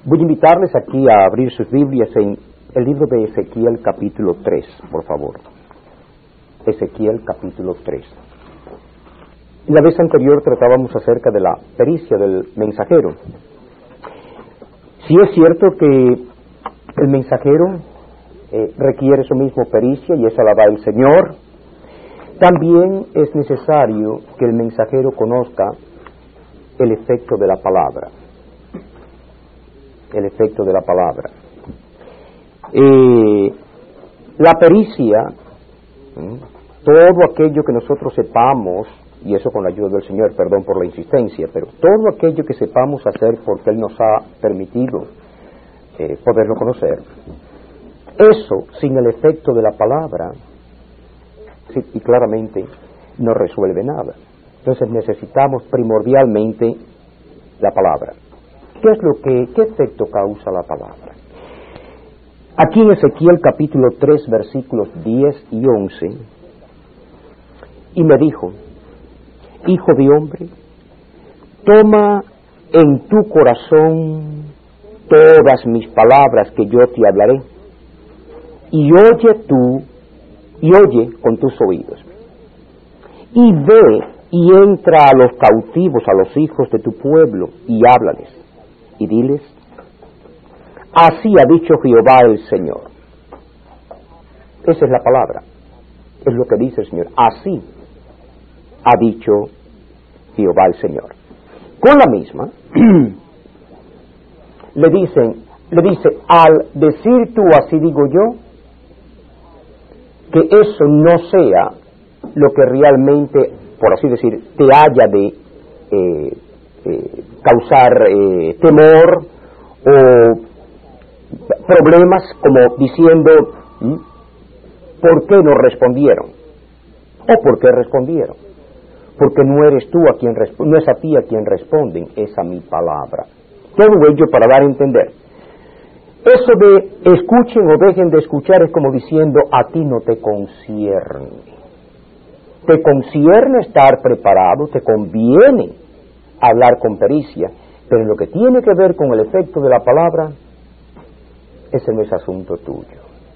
Voy a invitarles aquí a abrir sus Biblias en el libro de Ezequiel capítulo 3, por favor. Ezequiel capítulo 3. La vez anterior tratábamos acerca de la pericia del mensajero. Sí es cierto que el mensajero requiere su misma pericia y esa la da el Señor. También es necesario que el mensajero conozca el efecto de la palabra. El efecto de la palabra. La pericia, todo aquello que nosotros sepamos, y eso con la ayuda del Señor, perdón por la insistencia, pero todo aquello que sepamos hacer porque Él nos ha permitido poderlo conocer, eso sin el efecto de la palabra, sí, y claramente no resuelve nada. Entonces necesitamos primordialmente la palabra. ¿Qué efecto causa la palabra? Aquí en Ezequiel capítulo 3 versículos 10 y 11, y me dijo: Hijo de hombre, toma en tu corazón todas mis palabras que yo te hablaré, y oye con tus oídos, y ve y entra a los cautivos, a los hijos de tu pueblo, y háblales, y diles: así ha dicho Jehová el Señor. Esa es la palabra, es lo que dice el Señor. Así ha dicho Jehová el Señor. Con la misma, le dice, al decir tú así digo yo, que eso no sea lo que realmente, por así decir, te haya de causar temor o problemas, como diciendo, ¿por qué no respondieron? ¿O por qué respondieron? Porque no eres tú a quien no es a ti a quien responden, es a mi palabra. Todo ello para dar a entender. Eso de escuchen o dejen de escuchar es como diciendo, a ti no te concierne. Te concierne estar preparado, te conviene hablar con pericia, pero en lo que tiene que ver con el efecto de la palabra, ese no es asunto tuyo.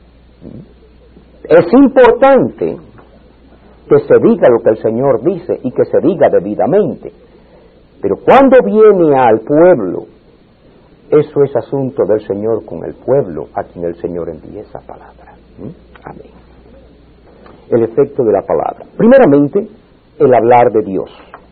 Es importante que se diga lo que el Señor dice y que se diga debidamente, pero cuando viene al pueblo, eso es asunto del Señor con el pueblo a quien el Señor envía esa palabra. Amén. El efecto de la palabra. Primeramente, el hablar de Dios.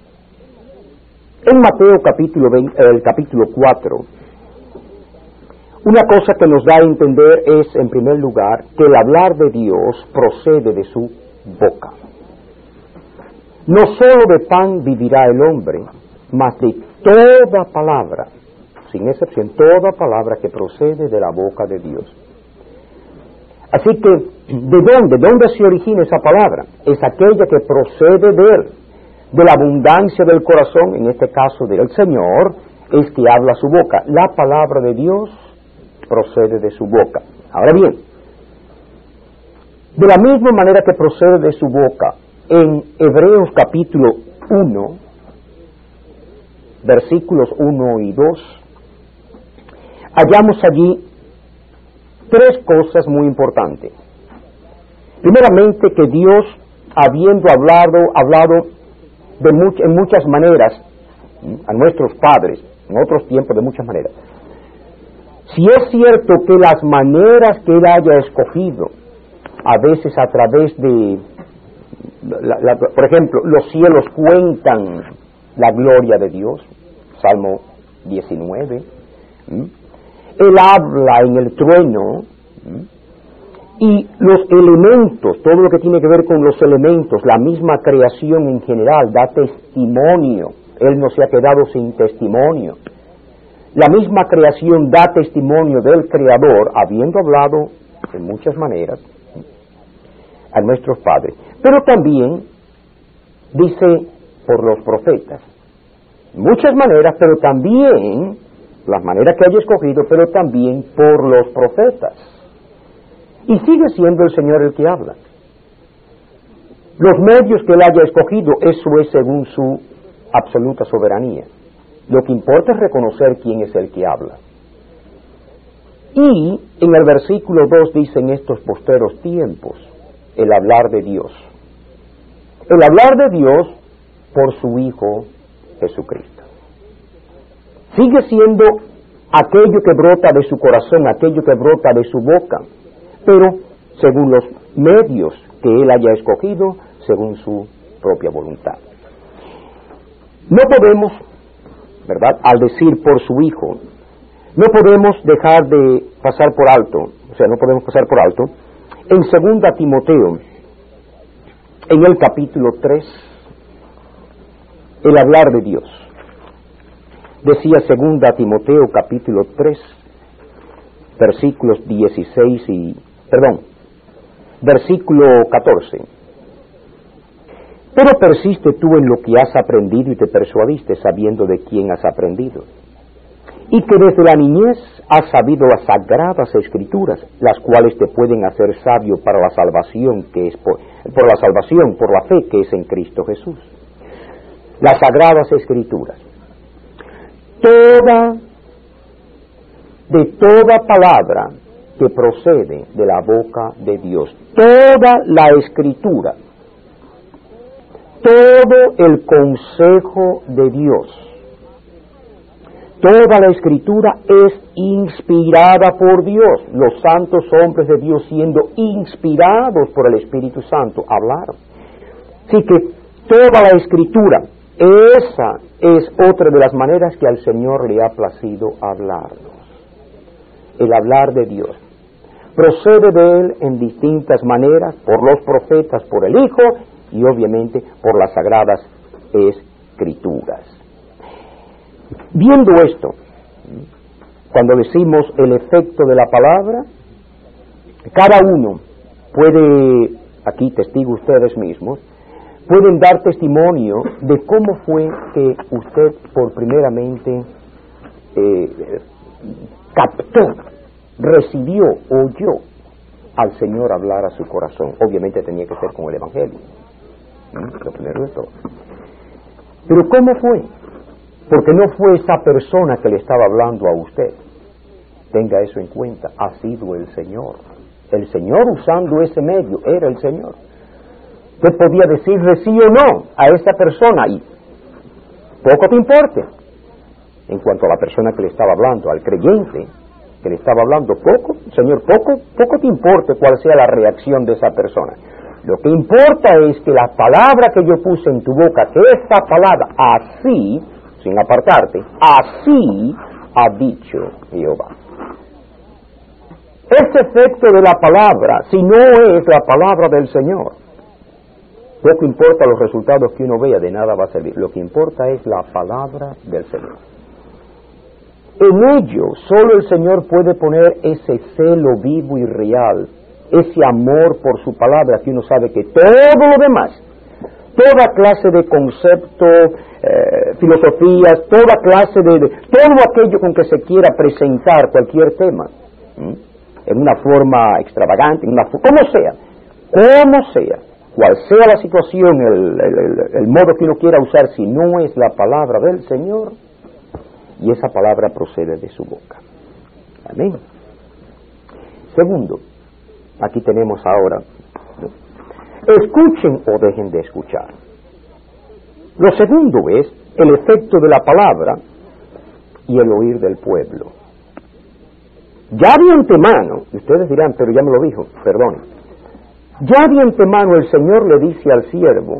En Mateo capítulo 4, una cosa que nos da a entender es, en primer lugar, que el hablar de Dios procede de su boca. No solo de pan vivirá el hombre, mas de toda palabra, sin excepción, toda palabra que procede de la boca de Dios. Así que, ¿de dónde se origina esa palabra? Es aquella que procede de Él, de la abundancia del corazón, en este caso del Señor, es que habla su boca. La palabra de Dios procede de su boca. Ahora bien, de la misma manera que procede de su boca, en Hebreos capítulo 1, versículos 1 y 2, hallamos allí tres cosas muy importantes. Primeramente, que Dios, habiendo hablado en muchas maneras a nuestros padres, en otros tiempos de muchas maneras. Si es cierto que las maneras que Él haya escogido, a veces a través de, por ejemplo, los cielos cuentan la gloria de Dios, Salmo 19, Él habla en el trueno, y los elementos, todo lo que tiene que ver con los elementos, la misma creación en general da testimonio. Él no se ha quedado sin testimonio. La misma creación da testimonio del Creador, habiendo hablado de muchas maneras a nuestros padres. Pero también dice por los profetas, muchas maneras, pero también las maneras que haya escogido, pero también por los profetas. Y sigue siendo el Señor el que habla. Los medios que Él haya escogido, eso es según su absoluta soberanía. Lo que importa es reconocer quién es el que habla. Y en el versículo 2 dice: en estos postreros tiempos, el hablar de Dios. El hablar de Dios por su Hijo Jesucristo. Sigue siendo aquello que brota de su corazón, aquello que brota de su boca, pero según los medios que Él haya escogido, según su propia voluntad. No podemos, ¿verdad?, al decir por su Hijo, no podemos dejar de pasar por alto, no podemos pasar por alto, en 2 Timoteo, en el capítulo 3, el hablar de Dios. Decía 2 Timoteo, capítulo 3, versículo 14. Pero persiste tú en lo que has aprendido y te persuadiste sabiendo de quién has aprendido, y que desde la niñez has sabido las sagradas escrituras, las cuales te pueden hacer sabio para la salvación que es por la fe que es en Cristo Jesús. Las sagradas escrituras. De toda palabra que procede de la boca de Dios, toda la escritura, todo el consejo de Dios, toda la escritura es inspirada por Dios. Los santos hombres de Dios, siendo inspirados por el Espíritu Santo, hablaron. Así que toda la escritura, esa es otra de las maneras que al Señor le ha placido hablarnos. El hablar de Dios procede de Él en distintas maneras, por los profetas, por el Hijo y obviamente por las sagradas escrituras. Viendo esto, cuando decimos el efecto de la palabra, cada uno puede, aquí testigo ustedes mismos, pueden dar testimonio de cómo fue que usted por primeramente captó, recibió, oyó al Señor hablar a su corazón. Obviamente tenía que ser con el Evangelio, lo primero de todo. Pero ¿cómo fue? Porque no fue esa persona que le estaba hablando a usted. Tenga eso en cuenta, ha sido el Señor. El Señor usando ese medio, era el Señor. Usted podía decirle sí o no a esta persona y poco te importe. En cuanto a la persona que le estaba hablando, al creyente que le estaba hablando, Señor, poco te importe cuál sea la reacción de esa persona. Lo que importa es que la palabra que yo puse en tu boca, que esa palabra así, sin apartarte, así ha dicho Jehová. Ese efecto de la palabra, si no es la palabra del Señor, poco importa los resultados que uno vea, de nada va a servir. Lo que importa es la palabra del Señor. En ello, solo el Señor puede poner ese celo vivo y real, ese amor por su palabra, que uno sabe que todo lo demás, toda clase de conceptos, filosofías, toda clase de todo aquello con que se quiera presentar cualquier tema, en una forma extravagante, como sea, cual sea la situación, el modo que uno quiera usar, si no es la palabra del Señor, y esa palabra procede de su boca. Amén. Segundo, aquí tenemos ahora, escuchen o dejen de escuchar. Lo segundo es el efecto de la palabra y el oír del pueblo. Ya de antemano, ustedes dirán, pero ya me lo dijo, perdón. Ya de antemano el Señor le dice al siervo,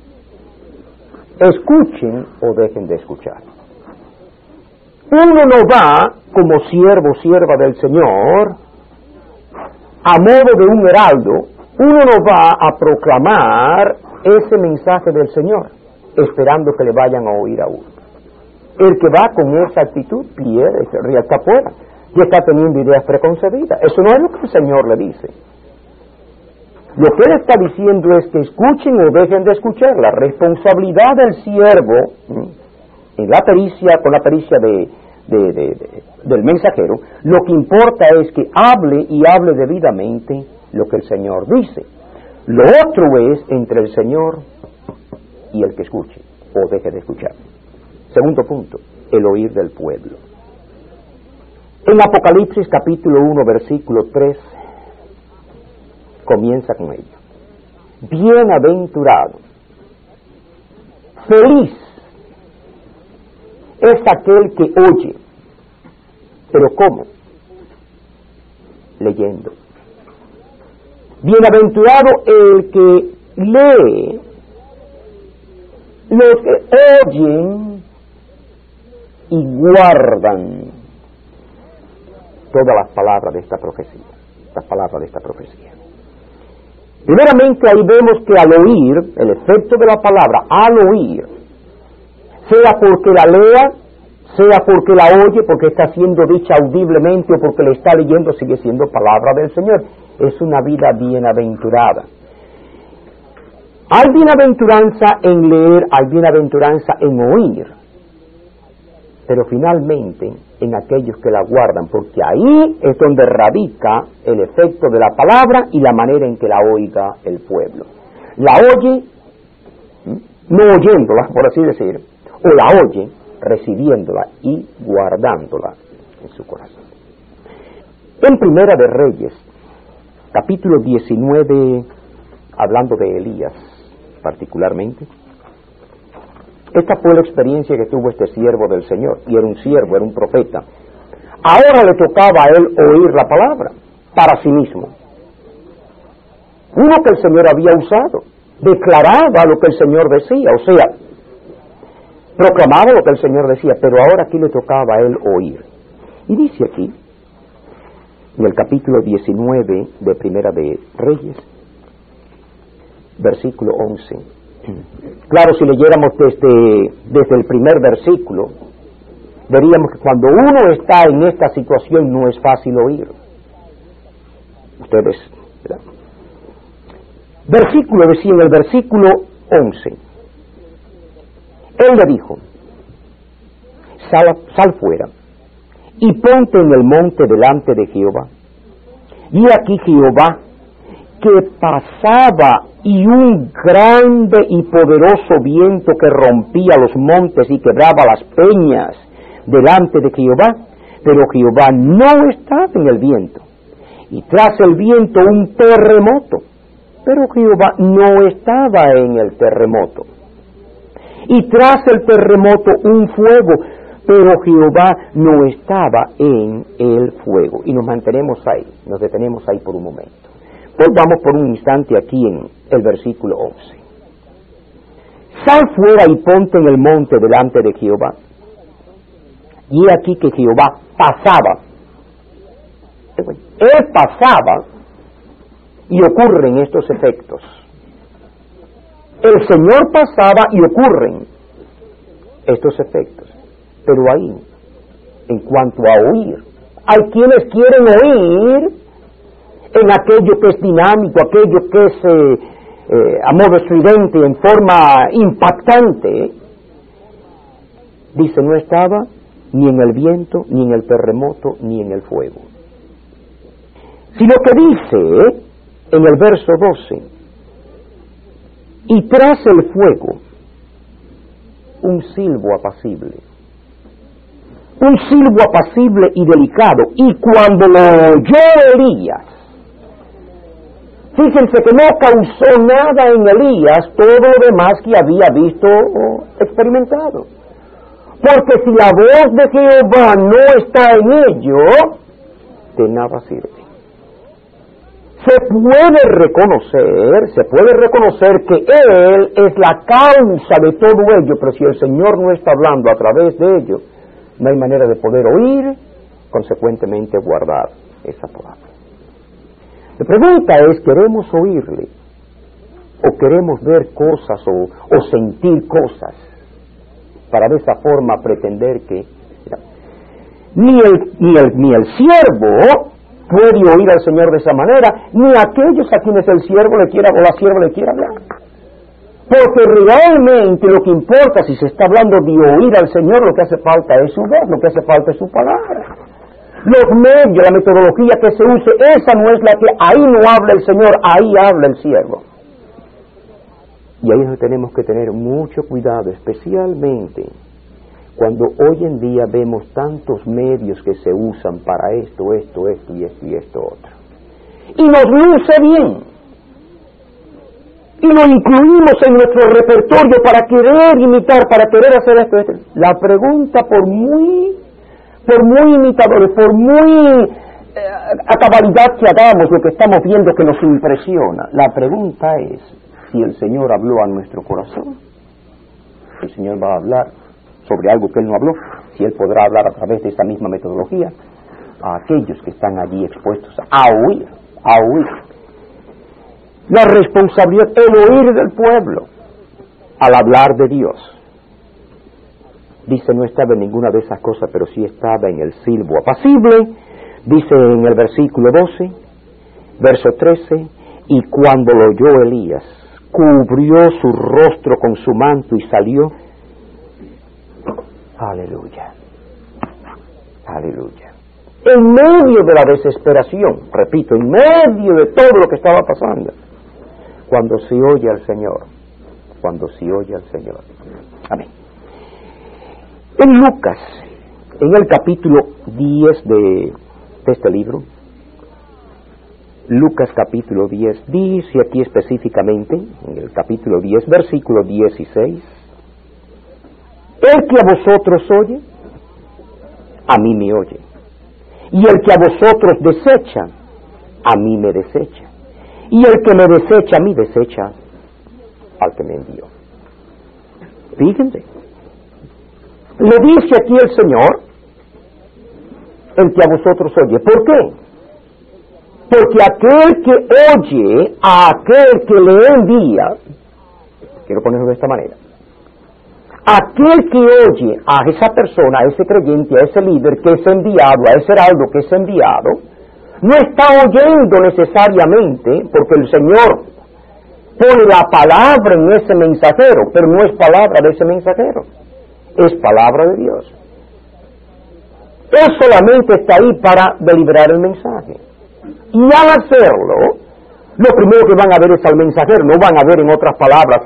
escuchen o dejen de escuchar. Uno no va como siervo, sierva del Señor, a modo de un heraldo, uno no va a proclamar ese mensaje del Señor, esperando que le vayan a oír a uno. El que va con esa actitud pierde, se ríe hasta afuera, y está teniendo ideas preconcebidas. Eso no es lo que el Señor le dice. Lo que Él está diciendo es que escuchen o dejen de escuchar. La responsabilidad del siervo, en la pericia, con la pericia del mensajero, lo que importa es que hable y hable debidamente lo que el Señor dice. Lo otro es entre el Señor y el que escuche o deje de escuchar. Segundo punto, el oír del pueblo. En Apocalipsis capítulo 1, versículo 3, comienza con ello. Bienaventurado, feliz es aquel que oye. ¿Pero cómo? Leyendo. Bienaventurado el que lee, los que oyen y guardan todas las palabras de esta profecía, las palabras de esta profecía. Primeramente ahí vemos que al oír, el efecto de la palabra, al oír, sea porque la lea, sea porque la oye, porque está siendo dicha audiblemente o porque le está leyendo, sigue siendo palabra del Señor. Es una vida bienaventurada. Hay bienaventuranza en leer, hay bienaventuranza en oír, pero finalmente en aquellos que la guardan, porque ahí es donde radica el efecto de la palabra y la manera en que la oiga el pueblo. La oye, no oyéndola, por así decir, o la oye recibiéndola y guardándola en su corazón. En Primera de Reyes, capítulo 19, hablando de Elías particularmente, esta fue la experiencia que tuvo este siervo del Señor, y era un siervo, era un profeta. Ahora le tocaba a él oír la palabra para sí mismo. Uno que el Señor había usado, declaraba lo que el Señor decía, o sea, proclamaba lo que el Señor decía, pero ahora aquí le tocaba a él oír. Y dice aquí, en el capítulo 19 de Primera de Reyes, versículo 11. Claro, si leyéramos desde el primer versículo, veríamos que cuando uno está en esta situación no es fácil oír. Ustedes, ¿verdad? Versículo decía en el versículo 11, él le dijo, sal fuera y ponte en el monte delante de Jehová. Y aquí Jehová que pasaba y un grande y poderoso viento que rompía los montes y quebraba las peñas delante de Jehová, pero Jehová no estaba en el viento, y tras el viento un terremoto, pero Jehová no estaba en el terremoto, y tras el terremoto un fuego, pero Jehová no estaba en el fuego. Y nos mantenemos ahí, nos detenemos ahí por un momento. Volvamos por un instante aquí en el versículo 11. Sal fuera y ponte en el monte delante de Jehová. Y he aquí que Jehová pasaba. Él pasaba y ocurren estos efectos. El Señor pasaba y ocurren estos efectos. Pero ahí, en cuanto a oír, hay quienes quieren oír en aquello que es dinámico, aquello que es a modo estridente, en forma impactante. Dice, no estaba ni en el viento, ni en el terremoto, ni en el fuego. Sino que dice en el verso 12, y tras el fuego, un silbo apacible. Un silbo apacible y delicado. Y cuando lo oyó Elías, fíjense que no causó nada en Elías todo lo demás que había visto o experimentado. Porque si la voz de Jehová no está en ello, de nada sirve. Se puede reconocer que Él es la causa de todo ello, pero si el Señor no está hablando a través de ello, no hay manera de poder oír, consecuentemente guardar esa palabra. La pregunta es, ¿queremos oírle? ¿O queremos ver cosas o sentir cosas para de esa forma pretender que ni el siervo puede oír al Señor de esa manera, ni aquellos a quienes el siervo le quiera o la sierva le quiera hablar? Porque realmente lo que importa, si se está hablando de oír al Señor, lo que hace falta es su voz, lo que hace falta es su palabra. Los medios, la metodología que se use, esa no es la que, ahí no habla el Señor, ahí habla el siervo. Y ahí es donde tenemos que tener mucho cuidado, especialmente Cuando hoy en día vemos tantos medios que se usan para esto y esto otro. Y nos luce bien. Y lo incluimos en nuestro repertorio para querer imitar, para querer hacer esto. La pregunta, por muy imitadores, por muy a cabalidad que hagamos lo que estamos viendo que nos impresiona, la pregunta es si el Señor habló a nuestro corazón. El Señor va a hablar sobre algo que Él no habló, si Él podrá hablar a través de esa misma metodología a aquellos que están allí expuestos a oír. La responsabilidad, el oír del pueblo al hablar de Dios. Dice, no estaba en ninguna de esas cosas, pero sí estaba en el silbo apacible. Dice en el versículo 12, verso 13, y cuando lo oyó Elías, cubrió su rostro con su manto y salió. Aleluya. Aleluya. En medio de la desesperación, repito, en medio de todo lo que estaba pasando, cuando se oye al Señor. Amén. En Lucas, en el capítulo 10 de este libro, Lucas capítulo 10, dice aquí específicamente, en el capítulo 10, versículo 16, el que a vosotros oye, a mí me oye, y el que a vosotros desecha, a mí me desecha, y el que me desecha a mí desecha al que me envió. Fíjense, le dice aquí el Señor, el que a vosotros oye. ¿Por qué? Porque aquel que oye a aquel que le envía, quiero ponerlo de esta manera, aquel que oye a esa persona, a ese creyente, a ese líder que es enviado, a ese heraldo que es enviado, no está oyendo necesariamente, porque el Señor pone la palabra en ese mensajero, pero no es palabra de ese mensajero, es palabra de Dios. Él solamente está ahí para deliberar el mensaje. Y al hacerlo, lo primero que van a ver es al mensajero, no van a ver en otras palabras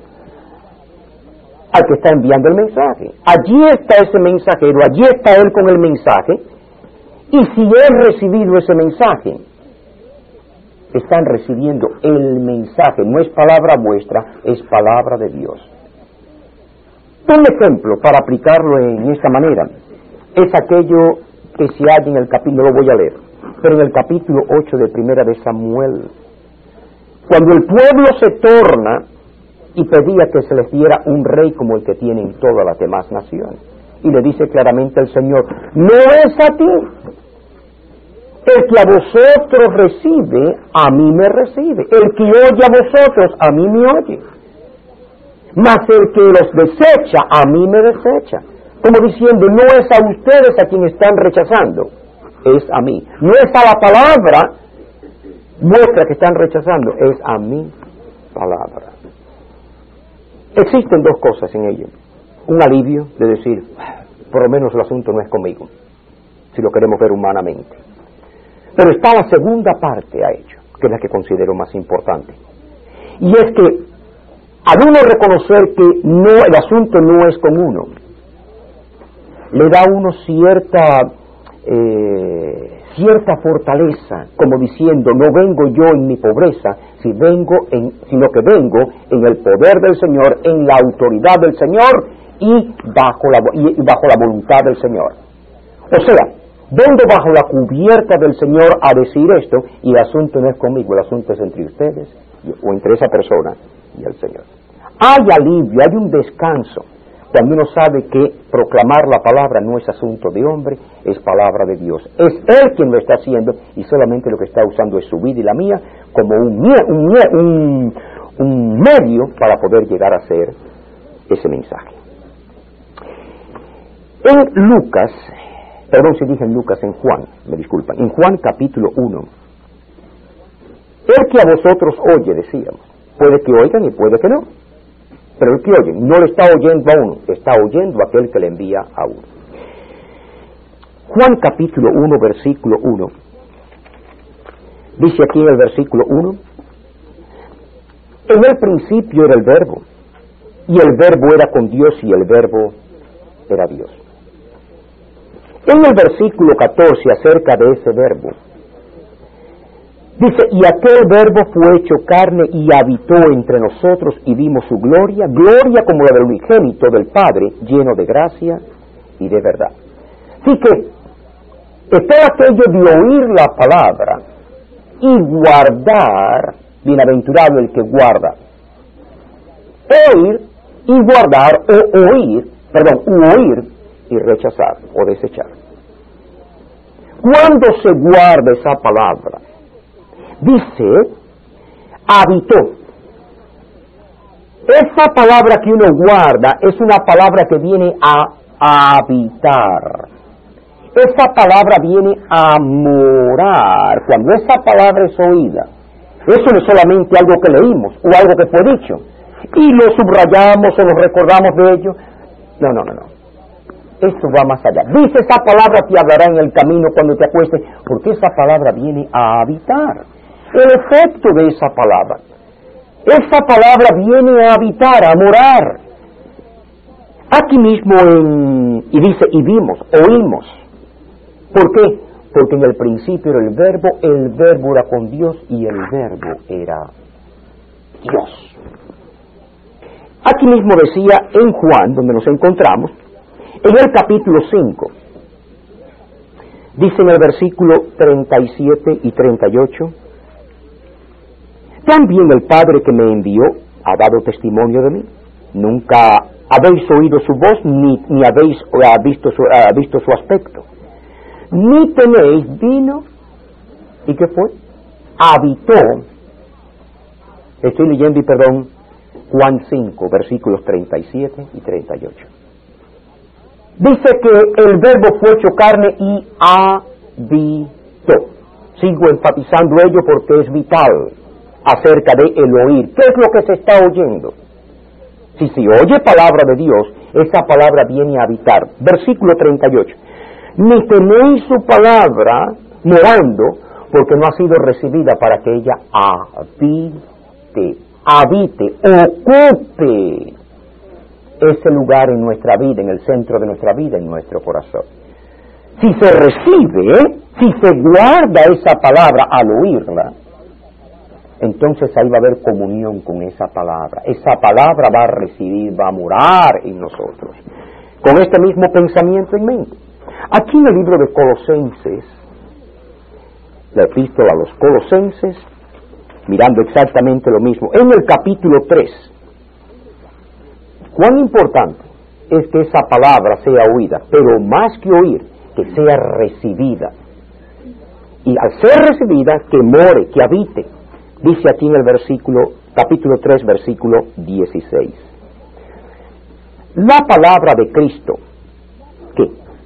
al que está enviando el mensaje. Allí está ese mensajero, allí está él con el mensaje, y si él recibido ese mensaje, están recibiendo el mensaje, no es palabra vuestra, es palabra de Dios. Un ejemplo para aplicarlo en esta manera es aquello que se halla en el capítulo, no lo voy a leer, pero en el capítulo 8 de Primera de Samuel, cuando el pueblo se torna y pedía que se les diera un rey como el que tienen todas las demás naciones, y le dice claramente el Señor, no es a ti, el que a vosotros recibe, a mí me recibe, el que oye a vosotros, a mí me oye, mas el que los desecha, a mí me desecha. Como diciendo, no es a ustedes a quien están rechazando, es a mí. No es a la palabra vuestra que están rechazando, es a mi palabra. Existen dos cosas en ello. Un alivio de decir, por lo menos el asunto no es conmigo, si lo queremos ver humanamente. Pero está la segunda parte a ello, que es la que considero más importante. Y es que al uno reconocer que no, el asunto no es con uno, le da a uno cierta fortaleza, como diciendo, no vengo yo en mi pobreza, sino que vengo en el poder del Señor, en la autoridad del Señor y bajo la voluntad del Señor. O sea, vengo bajo la cubierta del Señor a decir esto, y el asunto no es conmigo, el asunto es entre ustedes o entre esa persona y el Señor. Hay alivio, hay un descanso cuando uno sabe que proclamar la palabra no es asunto de hombre, es palabra de Dios. Es Él quien lo está haciendo y solamente lo que está usando es su vida y la mía como un medio para poder llegar a hacer ese mensaje. En Lucas, perdón si dije en Lucas, en Juan, me disculpan, en Juan capítulo 1, el que a vosotros oye, decíamos, puede que oigan y puede que no. Pero el que oye no le está oyendo a uno, está oyendo a aquel que le envía a uno. Juan capítulo 1, versículo 1. Dice aquí en el versículo 1, en el principio era el verbo, y el verbo era con Dios, y el verbo era Dios. En el versículo 14, acerca de ese verbo, dice, y aquel verbo fue hecho carne y habitó entre nosotros y vimos su gloria, gloria como la del unigénito del Padre, lleno de gracia y de verdad. Así que está aquello de oír la palabra y guardar, bienaventurado el que guarda. Oír y guardar, o oír y rechazar o desechar. Cuando se guarda esa palabra, dice, habitó. Esa palabra que uno guarda es una palabra que viene a habitar. Esa palabra viene a morar. Cuando esa palabra es oída, eso no es solamente algo que leímos o algo que fue dicho y lo subrayamos o lo recordamos de ello. No. Eso va más allá. Dice, esa palabra te hablará en el camino cuando te acuestes, porque esa palabra viene a habitar. El efecto de esa palabra viene a habitar, a morar. Aquí mismo y dice, y vimos, oímos. ¿Por qué? Porque en el principio era el verbo era con Dios y el verbo era Dios. Aquí mismo decía en Juan, donde nos encontramos, en el capítulo 5, dice en el versículo 37 y 38, también el Padre que me envió ha dado testimonio de mí. Nunca habéis oído su voz, ni habéis visto su aspecto. Ni tenéis vino. ¿Y qué fue? Habitó. Estoy leyendo Juan 5, versículos 37 y 38. Dice que el verbo fue hecho carne y habitó. Sigo enfatizando ello porque es vital acerca de el oír. ¿Qué es lo que se está oyendo? Si se oye palabra de Dios, esa palabra viene a habitar. Versículo 38. Ni tenéis su palabra morando, porque no ha sido recibida para que ella habite, ocupe ese lugar en nuestra vida, en el centro de nuestra vida, en nuestro corazón. Si se recibe, si se guarda esa palabra al oírla, entonces ahí va a haber comunión con esa palabra. Esa palabra va a recibir, va a morar en nosotros. Con este mismo pensamiento en mente. Aquí en el libro de Colosenses, la epístola a los Colosenses, mirando exactamente lo mismo, en el capítulo 3, cuán importante es que esa palabra sea oída, pero más que oír, que sea recibida. Y al ser recibida, que more, que habite. Dice aquí en el capítulo 3, versículo 16. La palabra de Cristo, ¿qué?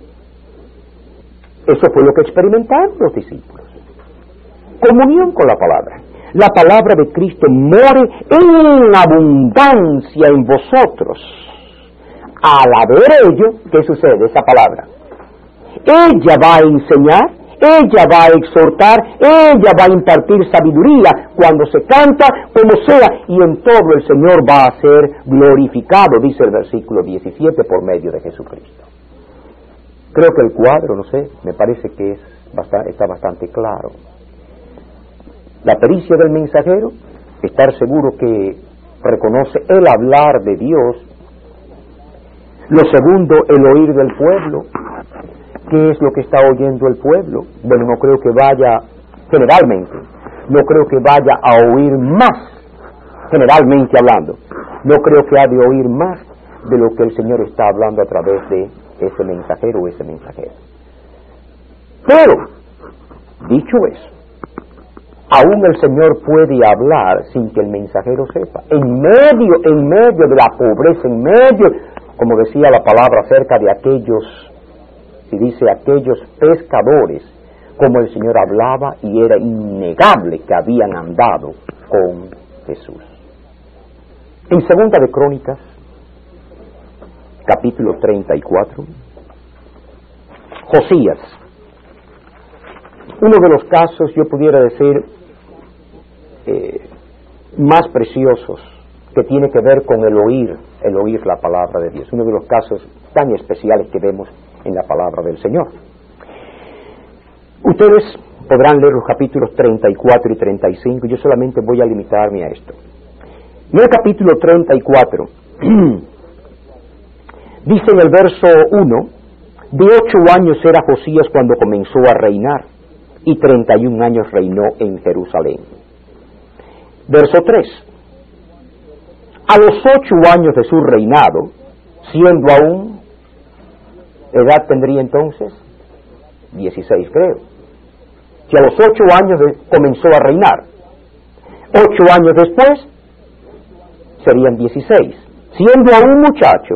Eso fue lo que experimentaron los discípulos. Comunión con la palabra. La palabra de Cristo more en abundancia en vosotros. Al haber ello, ¿qué sucede? Esa palabra. Ella va a enseñar, ella va a exhortar, ella va a impartir sabiduría cuando se canta, como sea, y en todo el Señor va a ser glorificado, dice el versículo 17, por medio de Jesucristo. Creo que el cuadro, no sé, me parece que está bastante claro. La pericia del mensajero, estar seguro que reconoce el hablar de Dios. Lo segundo, el oír del pueblo. ¿Qué es lo que está oyendo el pueblo? Bueno, no creo que vaya, generalmente, no creo que vaya a oír más, generalmente hablando. No creo que ha de oír más de lo que el Señor está hablando a través de ese mensajero o ese mensajero. Pero, dicho eso, aún el Señor puede hablar sin que el mensajero sepa. En medio de la pobreza, en medio, como decía la palabra acerca de aquellos, si dice aquellos pescadores, como el Señor hablaba y era innegable que habían andado con Jesús. En Segunda de Crónicas, capítulo 34, Josías, uno de los casos, yo pudiera decir, más preciosos que tiene que ver con el oír la palabra de Dios, uno de los casos tan especiales que vemos en la palabra del Señor. Ustedes podrán leer los capítulos 34 y 35, yo solamente voy a limitarme a esto. En el capítulo 34, dice en el verso 1, de 8 años era Josías cuando comenzó a reinar, y 31 años reinó en Jerusalén. Verso 3, a los 8 años de su reinado, siendo aún, ¿edad tendría entonces? 16 creo. Si a los 8 años comenzó a reinar, 8 años después, serían 16. Siendo aún muchacho,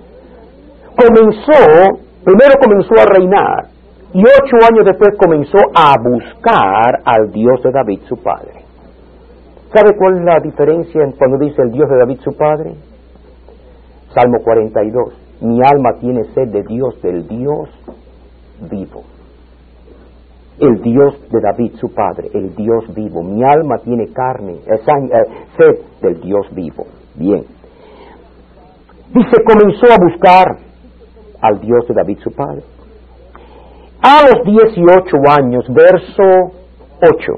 primero comenzó a reinar, y 8 años después comenzó a buscar al Dios de David su padre. ¿Sabe cuál es la diferencia cuando dice el Dios de David su padre? Salmo 42. Mi alma tiene sed de Dios, del Dios vivo. El Dios de David su padre, el Dios vivo. Mi alma tiene sed del Dios vivo. Bien. Dice, comenzó a buscar al Dios de David su padre. A los 18 años, verso 8.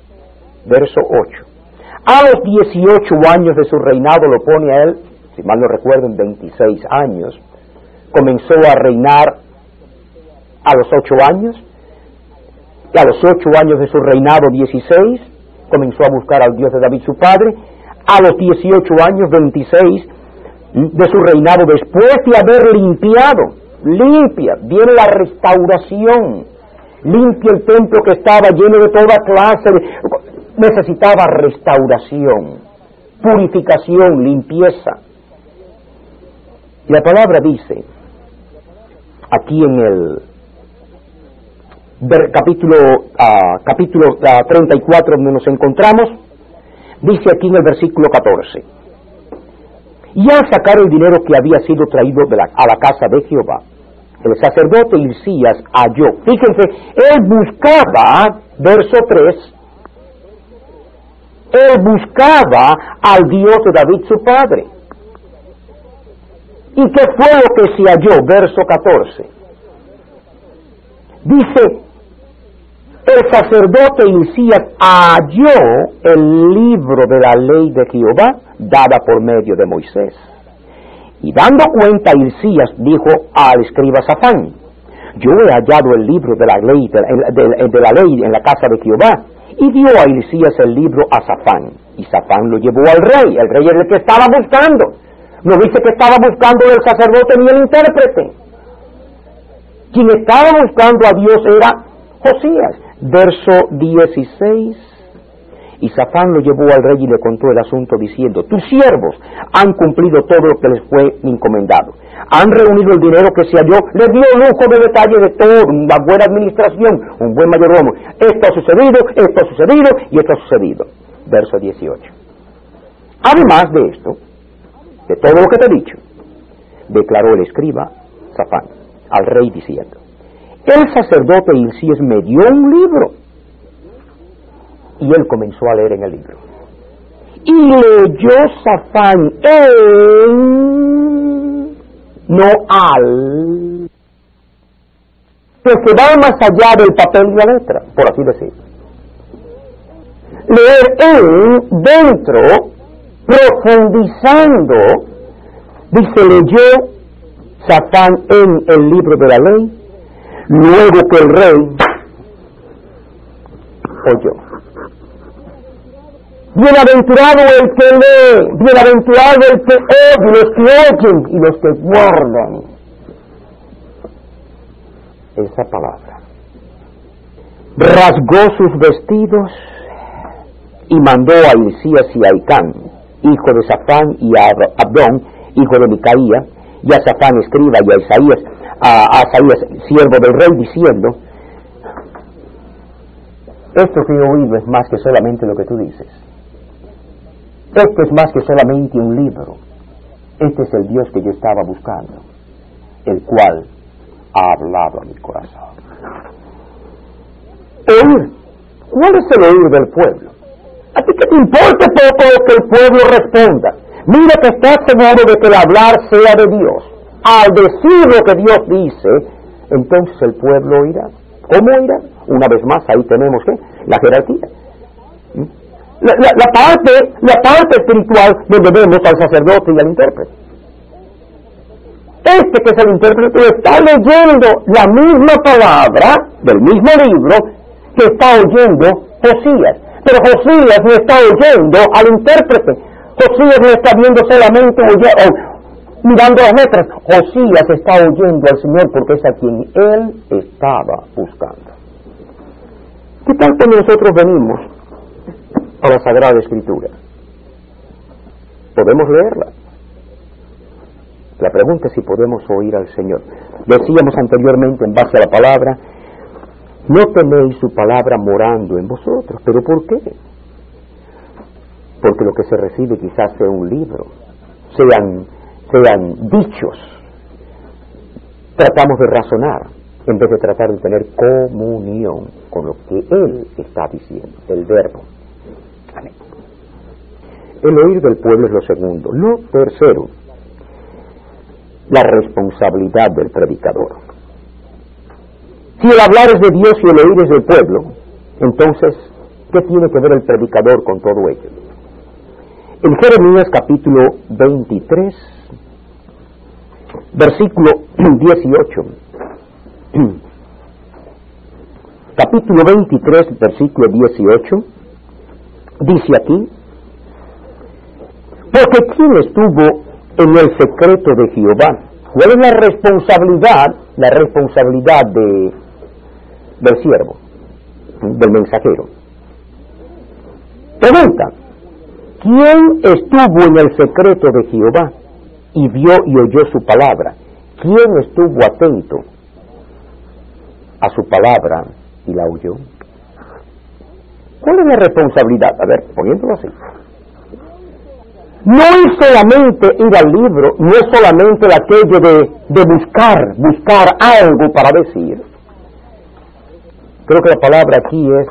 A los 18 años de su reinado, lo pone a él, si mal no recuerdo, en 26 años, comenzó a reinar a los 8 años, y a los 8 años de su reinado, 16, comenzó a buscar al Dios de David su padre. A los 18 años, 26 de su reinado, después de haber viene la restauración, limpia el templo que estaba lleno de toda clase necesitaba restauración, purificación, limpieza. Y la palabra dice, aquí en el capítulo 34 donde nos encontramos, dice aquí en el versículo 14, y al sacar el dinero que había sido traído a la casa de Jehová, el sacerdote Hilcías halló, fíjense, él buscaba, verso 3, él buscaba al Dios de David su padre. ¿Y qué fue lo que se halló? Verso 14. Dice, el sacerdote Hilcías halló el libro de la ley de Jehová dada por medio de Moisés. Y dando cuenta Hilcías dijo al escriba Safán, yo he hallado el libro de la ley en la casa de Jehová. Y dio a Hilcías el libro a Safán, y Safán lo llevó al rey. El rey era el que estaba buscando. No dice que estaba buscando el sacerdote ni el intérprete. Quien estaba buscando a Dios era Josías. Verso 16. Y Safán lo llevó al rey y le contó el asunto diciendo, tus siervos han cumplido todo lo que les fue encomendado. Han reunido el dinero que se halló, les dio lujo de detalle de todo, una buena administración, un buen mayordomo. Esto ha sucedido y esto ha sucedido. Verso 18. Además de esto, de todo lo que te he dicho, declaró el escriba Safán al rey diciendo, el sacerdote Hilcías me dio un libro. Y él comenzó a leer en el libro. Y leyó Safán no al, que va más allá del papel y la letra, por así decirlo. Leer dentro, profundizando, dice, leyó Safán en el libro de la ley, luego que el rey oyó. Bienaventurado el que lee, bienaventurado el que oye, los que oyen y los que guardan esa palabra. Rasgó sus vestidos y mandó a Hilcías y a Ahicam, hijo de Safán, y a Abdón, hijo de Micaía, y a Safán escriba, y a Asaías, siervo del rey, diciendo, esto que he oído es más que solamente lo que tú dices. Esto es más que solamente un libro. Este es el Dios que yo estaba buscando, el cual ha hablado a mi corazón. Oír. ¿Cuál es el oír del pueblo? ¿A ti qué te importa todo que el pueblo responda? Mira que estás seguro de que el hablar sea de Dios. Al decir lo que Dios dice, entonces el pueblo oirá. ¿Cómo oirá? Una vez más, ahí tenemos ¿qué? La jerarquía. La parte espiritual donde vemos al sacerdote y al intérprete. Este que es el intérprete está leyendo la misma palabra del mismo libro que está oyendo Josías. Pero Josías no está oyendo al intérprete. Josías no está viendo solamente mirando las letras. Josías está oyendo al Señor porque es a quien él estaba buscando. ¿Qué tal cuando nosotros venimos a la Sagrada Escritura? ¿Podemos leerla? La pregunta es si podemos oír al Señor. Decíamos anteriormente en base a la palabra, no tenéis su palabra morando en vosotros. ¿Pero por qué? Porque lo que se recibe quizás sea un libro, sean dichos. Tratamos de razonar en vez de tratar de tener comunión con lo que Él está diciendo, el verbo. Amén. El oír del pueblo es lo segundo. Lo tercero, la responsabilidad del predicador. Si el hablar es de Dios y el oír es del pueblo, entonces, ¿qué tiene que ver el predicador con todo ello? En Jeremías capítulo 23, versículo 18. Capítulo 23, versículo 18, dice aquí, porque ¿quién estuvo en el secreto de Jehová? ¿Cuál es la responsabilidad? La responsabilidad del siervo, del mensajero. Pregunta, ¿quién estuvo en el secreto de Jehová y vio y oyó su palabra? ¿Quién estuvo atento a su palabra y la oyó? ¿Cuál es la responsabilidad? A ver, poniéndolo así. No es solamente ir al libro, no es solamente aquello de buscar algo para decir. Creo que la palabra aquí es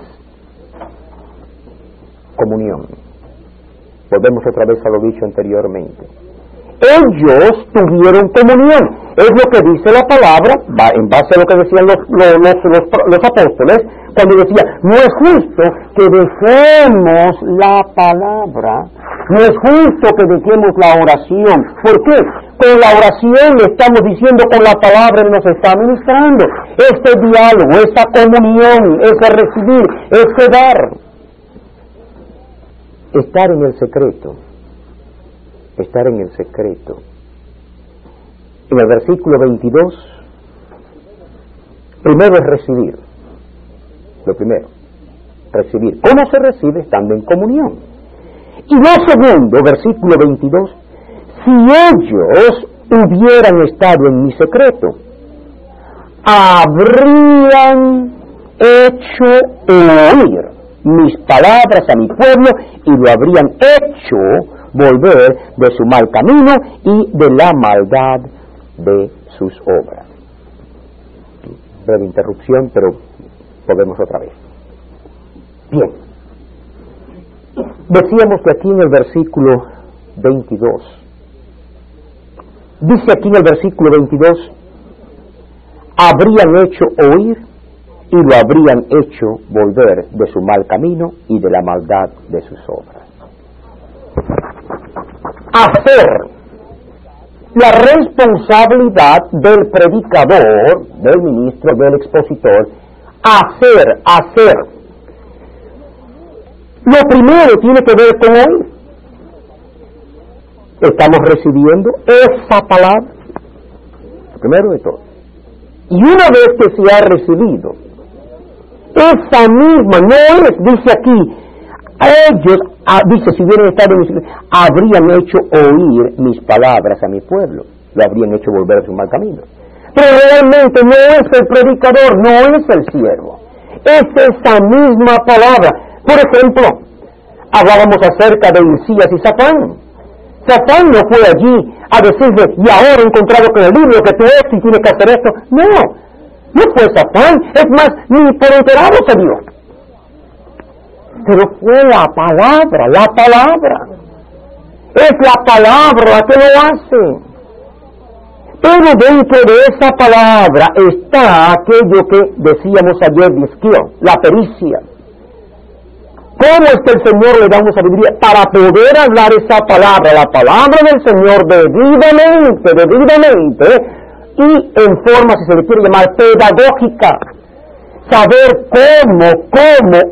comunión. Volvemos otra vez a lo dicho anteriormente. Ellos tuvieron comunión. Es lo que dice la palabra, en base a lo que decían los apóstoles, cuando decía, no es justo que dejemos la palabra, no es justo que dejemos la oración. ¿Por qué? Con la oración le estamos diciendo, con la palabra Él nos está ministrando. Este diálogo, esta comunión, ese recibir, ese dar. Estar en el secreto. Estar en el secreto. En el versículo 22, primero es recibir. Lo primero, recibir. ¿Cómo se recibe? Estando en comunión. Y lo segundo, versículo 22, si ellos hubieran estado en mi secreto, habrían hecho oír mis palabras a mi pueblo y lo habrían hecho volver de su mal camino y de la maldad de sus obras. Breve interrupción, pero volvemos otra vez. Bien. Decíamos que aquí en el versículo 22, dice aquí en el versículo 22, habrían hecho oír y lo habrían hecho volver de su mal camino y de la maldad de sus obras. Hacer. La responsabilidad del predicador, del ministro, del expositor, hacer. Lo primero tiene que ver con oír. Estamos recibiendo esa palabra, primero de todo. Y una vez que se ha recibido, esa misma, no es, dice aquí, ellos, dice, si hubieran estado en mi secreto, habrían hecho oír mis palabras a mi pueblo, lo habrían hecho volver a su mal camino. Pero realmente no es el predicador, no es el siervo, es esa misma palabra. Por ejemplo, hablábamos acerca de Hilcías y Safán. Safán no fue allí a decirle, y ahora he encontrado con el libro que tú esto y tienes que hacer esto. No fue Safán, es más, ni por enterado se dio. Pero fue la palabra. Es la palabra la que lo hace. Pero dentro de esa palabra está aquello que decíamos ayer de skill, la pericia. ¿Cómo es que el Señor le da una sabiduría para poder hablar esa palabra, la palabra del Señor, debidamente, y en forma, si se le quiere llamar, pedagógica? Saber cómo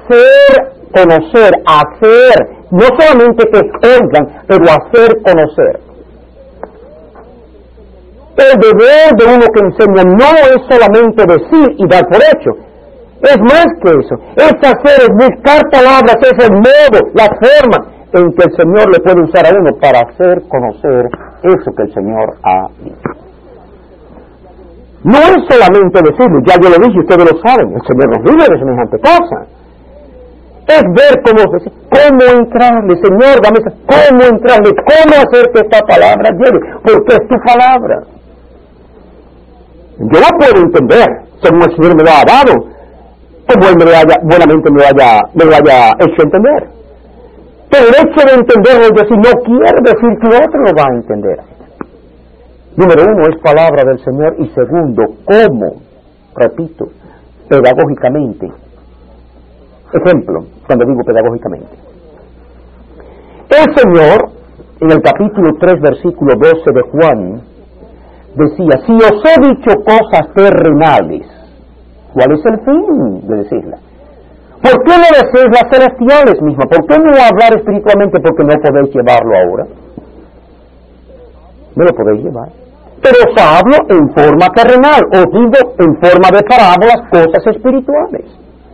hacer, no solamente que oigan, pero hacer conocer. El deber de uno que enseña no es solamente decir y dar por hecho, es más que eso, es hacer, es buscar palabras, es el modo, la forma en que el Señor le puede usar a uno para hacer conocer eso que el Señor ha dicho. No es solamente decirlo, ya yo lo dije, ustedes lo saben, el Señor nos libre de semejante cosa. Es ver cómo entrarle, Señor, dame cómo entrarle, cómo hacer que esta palabra llegue, porque es tu palabra. Yo la puedo entender, según el Señor me lo ha dado, como Él buenamente me lo haya hecho entender. Pero el hecho de entenderlo es decir, no quiere decir que otro lo va a entender. Número uno, es palabra del Señor, y segundo, cómo, repito, pedagógicamente. Ejemplo, cuando digo pedagógicamente. El Señor, en el capítulo 3, versículo 12 de Juan, decía, si os he dicho cosas terrenales, ¿cuál es el fin de decirlas? ¿Por qué no decís las celestiales mismas? ¿Por qué no hablar espiritualmente? Porque no podéis llevarlo ahora. No lo podéis llevar. Pero os hablo en forma terrenal, os digo en forma de parábolas cosas espirituales.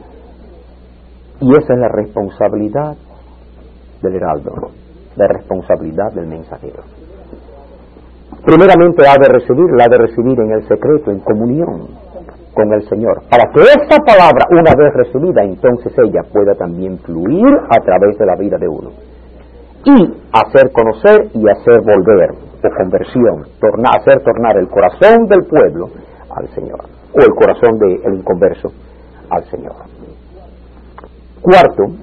Y esa es la responsabilidad del heraldo, la responsabilidad del mensajero. Primeramente la de recibir en el secreto, en comunión con el Señor, para que esa palabra, una vez recibida, entonces ella pueda también fluir a través de la vida de uno, y hacer conocer y hacer volver, o conversión, hacer tornar el corazón del pueblo al Señor, o el corazón del inconverso al Señor. Cuarto,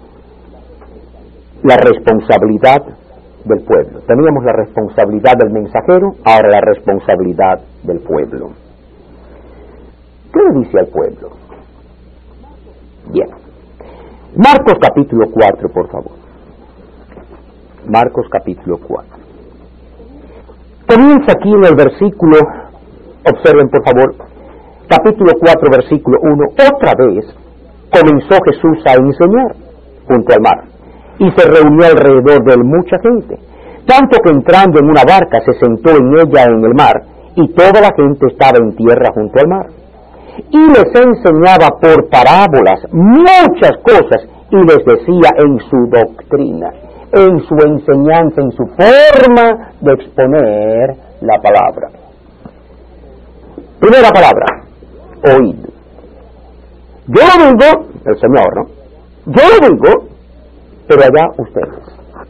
la responsabilidad del pueblo. Teníamos la responsabilidad del mensajero, ahora la responsabilidad del pueblo. ¿Qué le dice al pueblo? Bien. Marcos capítulo 4, por favor. Marcos capítulo 4. Comienza aquí en el versículo, observen por favor, capítulo 4, versículo 1, otra vez comenzó Jesús a enseñar junto al mar, y se reunió alrededor de él mucha gente, tanto que entrando en una barca se sentó en ella en el mar, y toda la gente estaba en tierra junto al mar. Y les enseñaba por parábolas muchas cosas, y les decía en su doctrina, en su enseñanza, en su forma de exponer la palabra. Primera palabra, oíd. Yo lo digo, el Señor, ¿no? Yo lo digo, pero allá ustedes.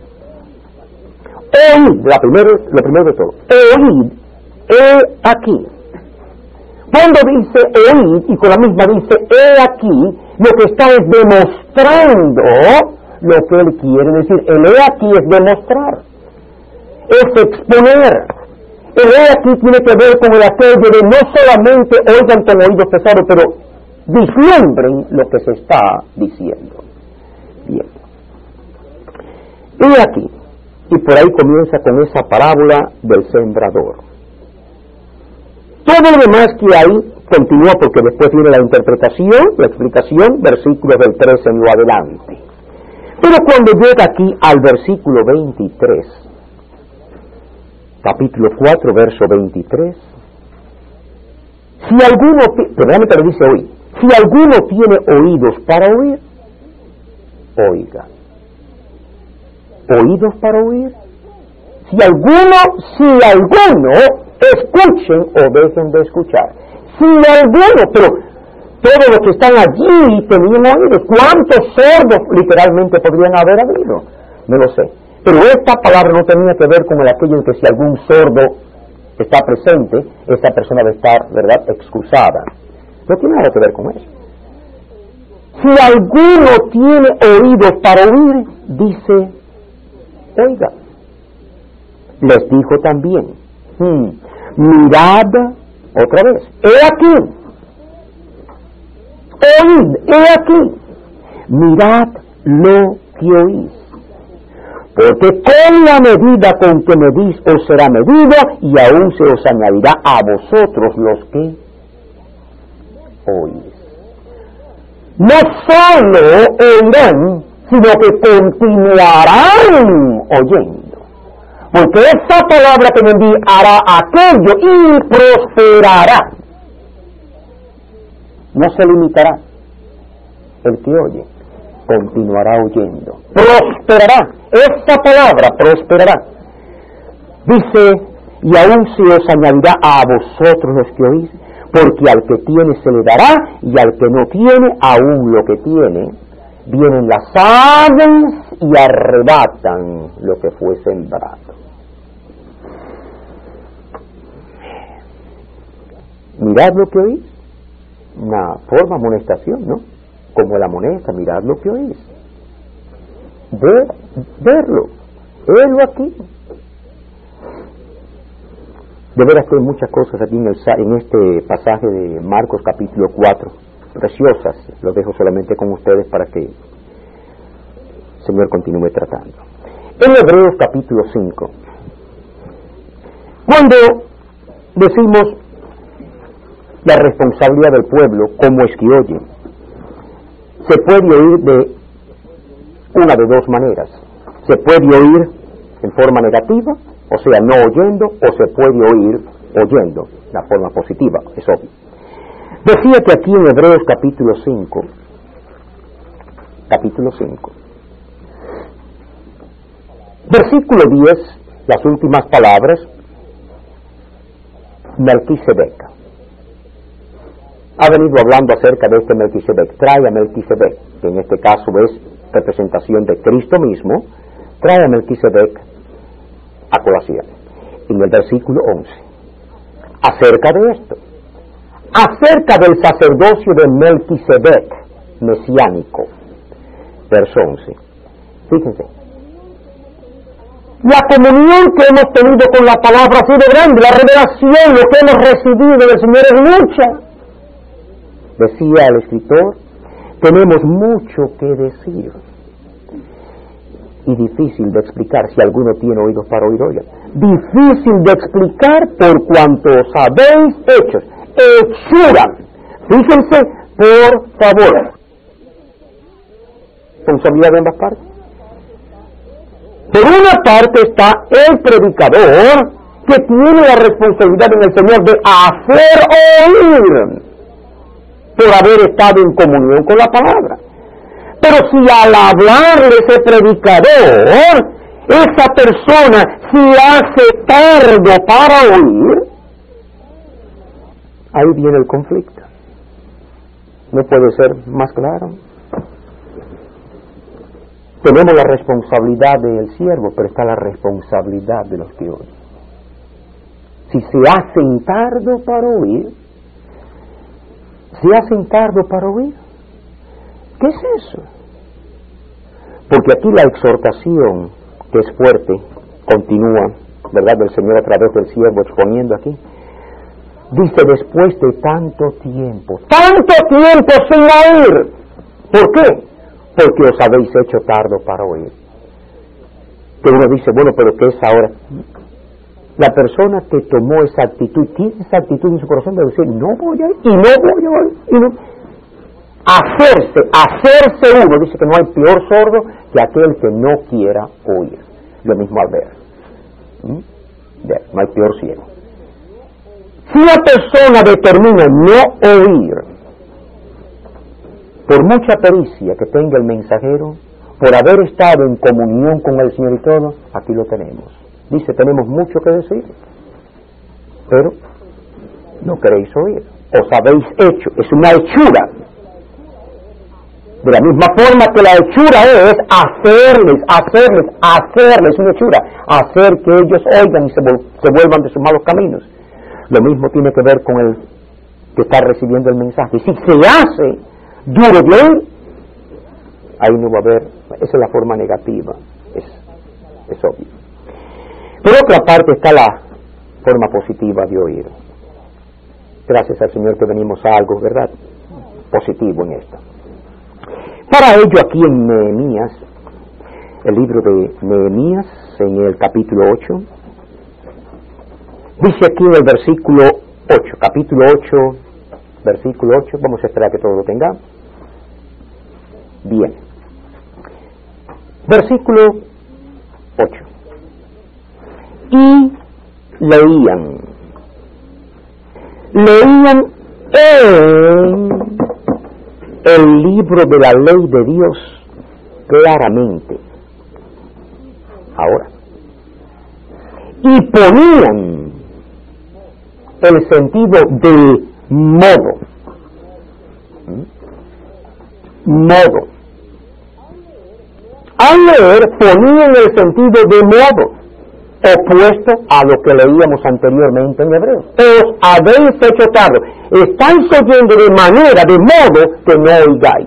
Oíd, lo primero de todo. Oíd, he aquí. Cuando dice oíd, y con la misma dice he aquí, lo que está es demostrando lo que él quiere decir. El he aquí es demostrar, es exponer. El he aquí tiene que ver con el aquello de no solamente oigan con oídos pesados, pero vislumbren lo que se está diciendo. Bien. He aquí, y por ahí comienza con esa parábola del sembrador. Todo lo demás que hay continúa porque después viene la interpretación, la explicación, versículos del 13 en lo adelante. Pero cuando llega aquí al versículo 23, capítulo 4, verso 23, si alguno, perdóname que lo dice hoy, si alguno tiene oídos para oír, oiga. ¿Oídos para oír? Si alguno, escuchen o dejen de escuchar. Si alguno, pero todos los que están allí tenían oídos. ¿Cuántos sordos literalmente podrían haber habido? No lo sé. Pero esta palabra no tenía que ver con el aquello en que si algún sordo está presente, esa persona debe estar, ¿verdad?, excusada. No tiene nada que ver con eso. Si alguno tiene oídos para oír, dice, oiga. Les dijo también, mirad, otra vez, he aquí, oíd, he aquí, mirad lo que oís. Porque con la medida con que medís os será medido, y aún se os añadirá a vosotros los que oís. No solo oirán, sino que continuarán oyendo. Porque esa palabra que me envíe hará aquello y prosperará. No se limitará. El que oye continuará oyendo. Prosperará. Esa palabra prosperará. Dice, y aún se os añadirá a vosotros los que oís, porque al que tiene se le dará, y al que no tiene, aún lo que tiene, vienen las aves y arrebatan lo que fue sembrado. Mirad lo que oís. Una forma de amonestación, ¿no? Como la amonesta, mirad lo que oís. Verlo aquí. De veras que hay muchas cosas aquí en este pasaje de Marcos capítulo 4, preciosas. Lo dejo solamente con ustedes para que el Señor continúe tratando. En Hebreos capítulo 5, cuando decimos la responsabilidad del pueblo, ¿cómo es que oye? Se puede oír de una de dos maneras. Se puede oír en forma negativa, o sea, no oyendo, o se puede oír oyendo, la forma positiva, es obvio. Decía que aquí en Hebreos capítulo 5, versículo 10, las últimas palabras, Melquisedec. Ha venido hablando acerca de este Melquisedec. Trae a Melquisedec, que en este caso es representación de Cristo mismo. Trae a Melquisedec a colación. En el versículo 11, acerca de esto, acerca del sacerdocio de Melquisedec mesiánico, verso 11. Fíjense, la comunión que hemos tenido con la palabra ha sido grande, la revelación, lo que hemos recibido del Señor es mucha. Decía el escritor, tenemos mucho que decir y difícil de explicar. Si alguno tiene oídos para oír, oiga. Difícil de explicar por cuanto os habéis hecho hechura. Fíjense, por favor. Responsabilidad de ambas partes. Por una parte está el predicador, que tiene la responsabilidad en el Señor de hacer oír, por haber estado en comunión con la palabra. Pero si al hablarle ese predicador, esa persona se hace tardo para oír, ahí viene el conflicto. No puede ser más claro. Tenemos la responsabilidad del siervo, pero está la responsabilidad de los que oyen. Si se hacen tardo para oír, ¿qué es eso? Porque aquí la exhortación, que es fuerte, continúa, ¿verdad?, del Señor a través del siervo exponiendo aquí. Dice, después de tanto tiempo sin oír. ¿Por qué? Porque os habéis hecho tardo para oír. Que uno dice, bueno, pero ¿qué es ahora? La persona que tomó esa actitud, tiene esa actitud en su corazón de decir, no voy a oír, y no voy a oír, y no. Hacerse uno, dice que no hay peor sordo que aquel que no quiera oír. Lo mismo al ver. No hay peor ciego. Si la persona determina no oír, por mucha pericia que tenga el mensajero, por haber estado en comunión con el Señor y todo, aquí lo tenemos. Dice, tenemos mucho que decir, pero no queréis oír. Os habéis hecho, es una hechura. De la misma forma que la hechura es hacerles una hechura, hacer que ellos oigan y se vuelvan de sus malos caminos. Lo mismo tiene que ver con el que está recibiendo el mensaje. Si se hace duro de oír, ahí no va a haber, esa es la forma negativa, es obvio. Por otra parte está la forma positiva de oír. Gracias al Señor que venimos a algo, ¿verdad?, positivo en esto. Para ello, aquí en Nehemías, el libro de Nehemías, en el capítulo 8, dice aquí en el versículo 8, capítulo 8, versículo 8, vamos a esperar que todo lo tengamos. Bien. Versículo 8. Y leían en el libro de la ley de Dios claramente. Ahora. Y ponían el sentido del modo. Modo. Al leer ponían el sentido de modo, opuesto a lo que leíamos anteriormente en hebreo. Os habéis hecho tarde. Estáis oyendo de manera, de modo que no oigáis.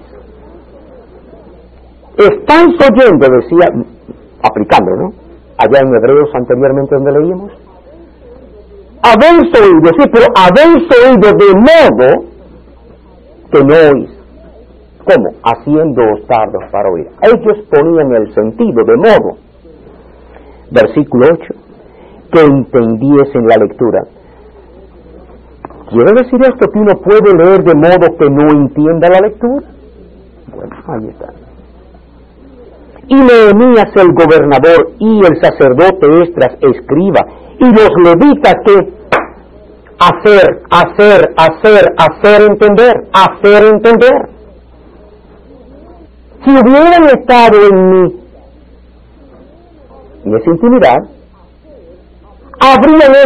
Estáis oyendo, decía, aplicándolo, ¿no?, allá en Hebreos anteriormente donde leímos. Habéis oído, sí, pero habéis oído de modo que no oís. ¿Cómo? Haciéndoos tardos para oír. Ellos ponían el sentido de modo. Versículo 8, que entendiesen la lectura. ¿Quiere decir esto que uno puede leer de modo que no entienda la lectura? Bueno, ahí está. Y Nehemías el gobernador y el sacerdote Esdras escriba y los levitas que hacer entender. Si hubieran estado en esa intimidad, habrían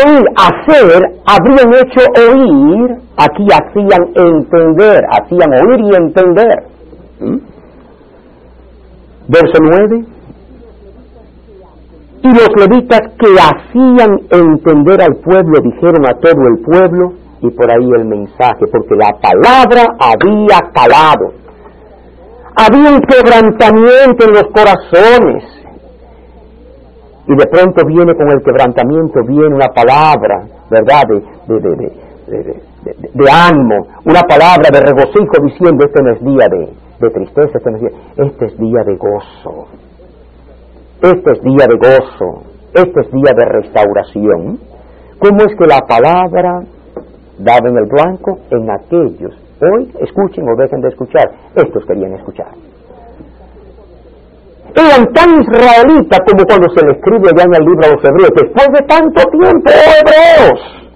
hecho oír, aquí hacían entender, hacían oír y entender. Verso 9. Y los levitas que hacían entender al pueblo, dijeron a todo el pueblo, y por ahí el mensaje, porque la palabra había calado. Había un quebrantamiento en los corazones. Y de pronto viene con el quebrantamiento, viene una palabra, ¿verdad?, de ánimo, una palabra de regocijo, diciendo, este no es día de tristeza, este es día de gozo. Este es día de gozo, este es día de restauración. ¿Cómo es que la palabra daba en el blanco en aquellos? Hoy escuchen o dejen de escuchar, estos querían escuchar. Eran tan israelitas como cuando se le escribe allá en el libro a los hebreos, después de tanto tiempo, hebreos.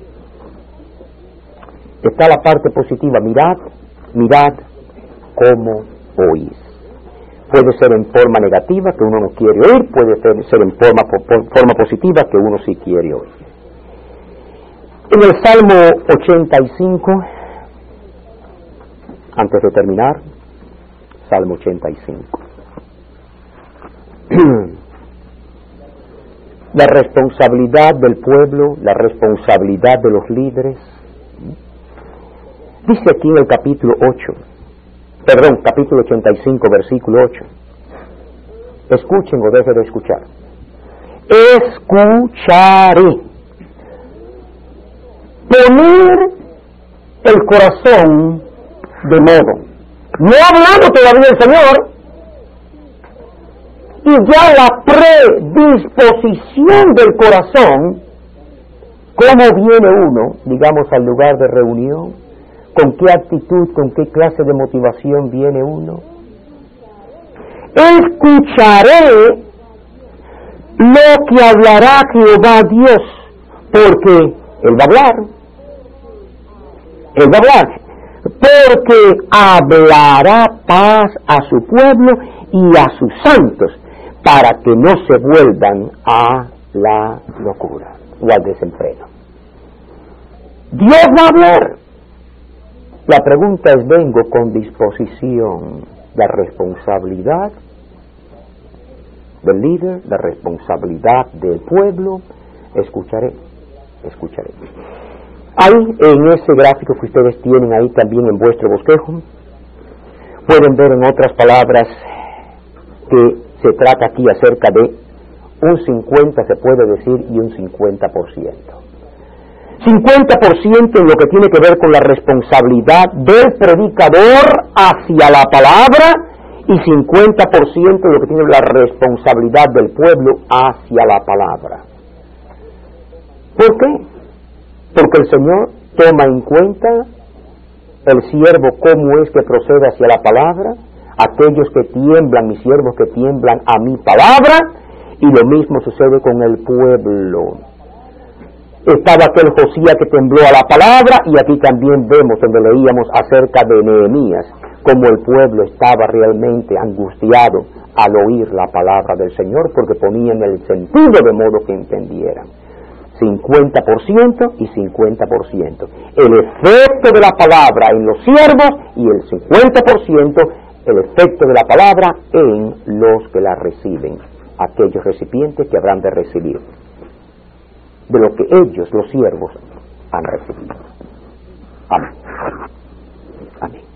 Está la parte positiva, mirad cómo oís. Puede ser en forma negativa, que uno no quiere oír, puede ser en forma positiva, que uno sí quiere oír. En el Salmo 85, antes de terminar, Salmo 85. La responsabilidad del pueblo, la responsabilidad de los líderes. Dice aquí en el capítulo 85, versículo 8. Escuchen o dejen de escuchar. Escucharé. Poner el corazón de modo. No ha hablado todavía el Señor. Y ya la predisposición del corazón, cómo viene uno, digamos, al lugar de reunión, con qué actitud, con qué clase de motivación viene uno. Escucharé lo que hablará Jehová Dios, porque Él va a hablar, porque hablará paz a su pueblo y a sus santos, para que no se vuelvan a la locura o al desenfreno. Dios va a hablar. La pregunta es, ¿vengo con disposición? La responsabilidad del líder, la responsabilidad del pueblo. Escucharé. Ahí, en ese gráfico que ustedes tienen ahí también en vuestro bosquejo, pueden ver en otras palabras que se trata aquí acerca de un 50 se puede decir y un 50%. 50% en lo que tiene que ver con la responsabilidad del predicador hacia la palabra y 50% en lo que tiene la responsabilidad del pueblo hacia la palabra. ¿Por qué? Porque el Señor toma en cuenta el siervo cómo es que procede hacia la palabra, aquellos que tiemblan, mis siervos que tiemblan a mi palabra, y lo mismo sucede con el pueblo. Estaba aquel Josías que tembló a la palabra, y aquí también vemos donde leíamos acerca de Nehemías, cómo el pueblo estaba realmente angustiado al oír la palabra del Señor, porque ponían el sentido de modo que entendieran. 50% y 50%. El efecto de la palabra en los siervos y el 50% el efecto de la palabra en los que la reciben, aquellos recipientes que habrán de recibir de lo que ellos, los siervos, han recibido. Amén. Amén.